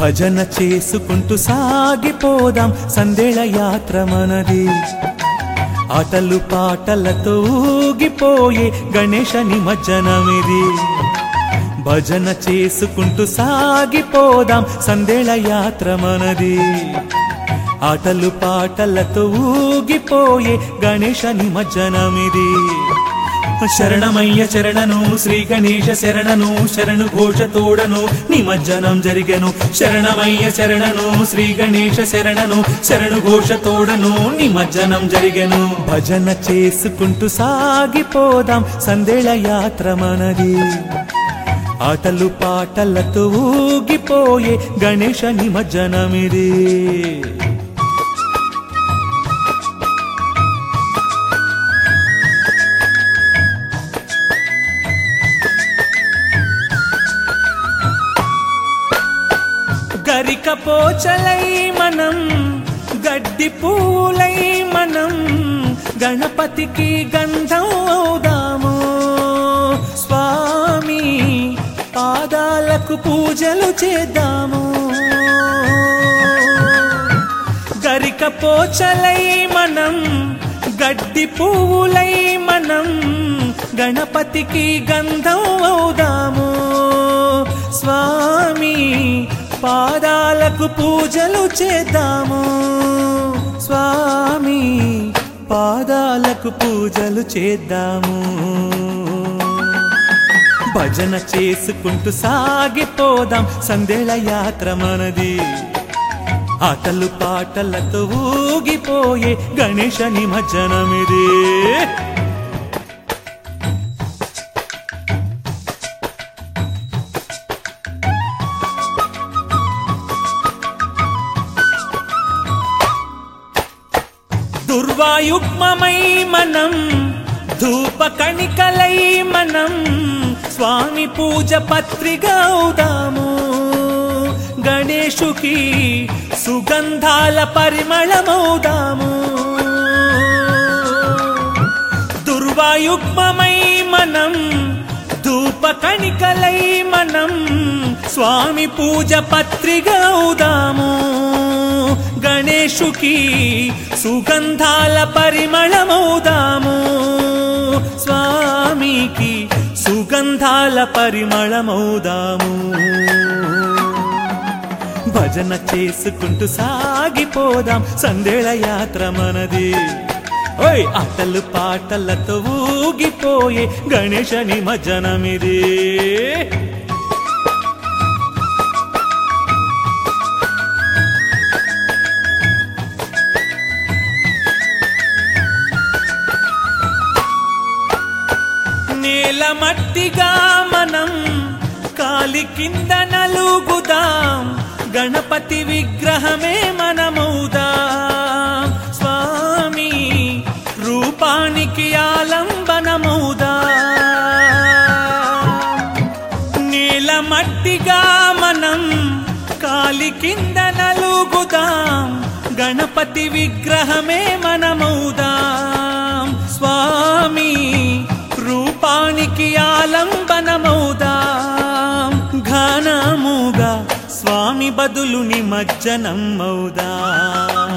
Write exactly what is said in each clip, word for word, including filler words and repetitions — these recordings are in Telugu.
భజన చేసుకుంటూ సాగిపోదాం సందేళ యాత్ర మనది. ఆటలు పాటలతో ఊగిపోయే గణేశ నిమజ్జనమిది. భజన చేసుకుంటూ సాగిపోదాం సందేళ యాత్ర మనది. ఆటలు పాటలతో ఊగిపోయే గణేశ నిమజ్జనమిది. శరణమయ్య శరణను శ్రీ గణేశ శరణను శరణు ఘోష తోడను నిమజ్జనం జరిగెను. శరణమయ్య శరణను శ్రీ గణేశ శరణను శరణు ఘోష తోడను నిమజ్జనం జరిగెను. భజన చేసుకుంటూ సాగిపోదాం సందేళ యాత్ర మనది. ఆటలు పాటలతో ఊగిపోయే గణేశ నిమజ్జనమిది. గరిక పోచలై మనం గడ్డి పూలై మనం గణపతికి గంధం అవుదాము. స్వామి పాదాలకు పూజలు చేద్దాము. గరిక పోచలై మనం గడ్డి పూలై మనం గణపతికి గంధం అవుదాము. స్వామి పాదాలకు పూజలు చేద్దాము. స్వామి పాదాలకు పూజలు చేద్దాము. భజన చేసుకుంటూ సాగిపోదాం సందేళ యాత్ర మనది. ఆటలు పాటలతో ఊగిపోయే గణేశ నిమజ్జనమిది. దుర్వాయుగ్మమై మనం ధూప కణికలై మనం స్వామి పూజ పత్రిక అవుదాము. గణేశుకి సుగంధాల పరిమళమవుదాము. దుర్వాయుగ్మమై మనం ధూప కణికలై మనం స్వామి పూజ పత్రిక అవుదాము. గణేశుకి సుగంధాల పరిమళమవుదాము. స్వామికి సుగంధాల పరిమళమవుదాము. భజన చేసుకుంటూ సాగిపోదాం సందేళ యాత్ర మనది. ఓయ్ ఆటలు పాటలతో ఊగిపోయే గణేశ నిమజ్జనమిది. నేల మట్టిగా మనం కాలి కింద నలుగుదాం. గణపతి విగ్రహమే మనమవుదాం. స్వామి రూపానికి ఆలంబనమవుదాం. నేల మట్టిగా మనం కాలి కింద నలుగుదాం. గణపతి విగ్రహమే మనమవుదాం. స్వామి రూపానికి ఆలంబనమవుదాం. ఘనముగా స్వామి బదులు నిమజ్జనం అవుదాం.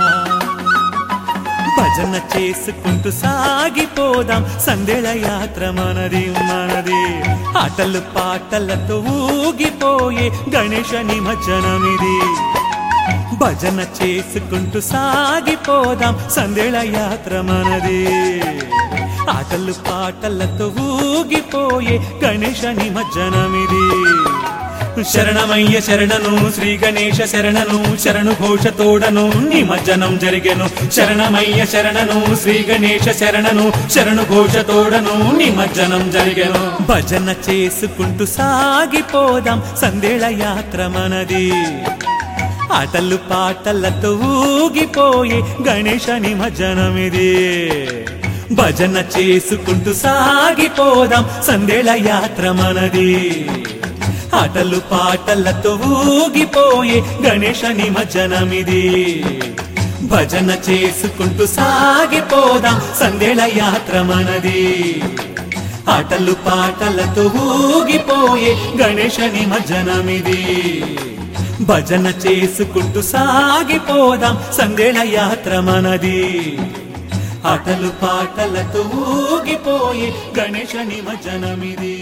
భజన చేసుకుంటూ సాగిపోదాం సందేళ యాత్ర మనది మనది. ఆటలు పాటలతో ఊగిపోయే గణేశ నిమజ్జనమిది. భజన చేసుకుంటూ సాగిపోదాం సందేళ యాత్ర మనది. ఆటలు పాటలతో ఊగిపోయే గణేశ నిమజ్జనమిది. శరణమయ్య శరణను శ్రీ గణేశ శరణను శరణు ఘోష తోడను నిమజ్జనం జరిగెను. శరణమయ్య శరణను శ్రీ గణేశ శరణను శరణు ఘోష తోడను నిమజ్జనం జరిగెను. భజన చేసుకుంటూ సాగిపోదాం సందేళ యాత్ర మనది. ఆటలు పాటలతో ఊగిపోయే గణేశ నిమజ్జనమిది. భజన చేసుకుంటూ సాగిపోదాం సందేళ యాత్ర మనది. ఆటలు పాటలతో ఊగిపోయే గణేశ నిమజ్జనమిది. భజన చేసుకుంటూ సాగిపోదాం సందేళ యాత్ర మనది. ఆటలు పాటలతో ఊగిపోయే గణేశ నిమజ్జనమిది. భజన చేసుకుంటూ సాగిపోదాం సందేళ యాత్ర మనది ఆటలు పాటలతో ఊగిపోయే గణేశ నిమజ్జనమిది